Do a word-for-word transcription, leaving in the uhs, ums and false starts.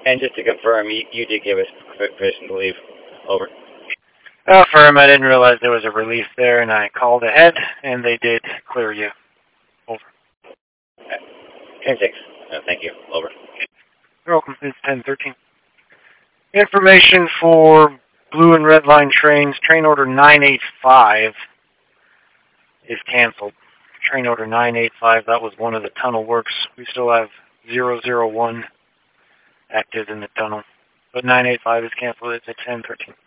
And just to confirm, you, you did give us permission to leave. Over. Affirm, I didn't realize there was a release there, and I called ahead, and they did clear you. Over. ten six. Uh, thank you. Over. You're welcome. It's ten thirteen. Information for blue and red line trains. Train order nine eight five is canceled. Train order nine eight five, that was one of the tunnel works. We still have zero zero one active in the tunnel. But nine eight five is canceled. It's at ten thirteen.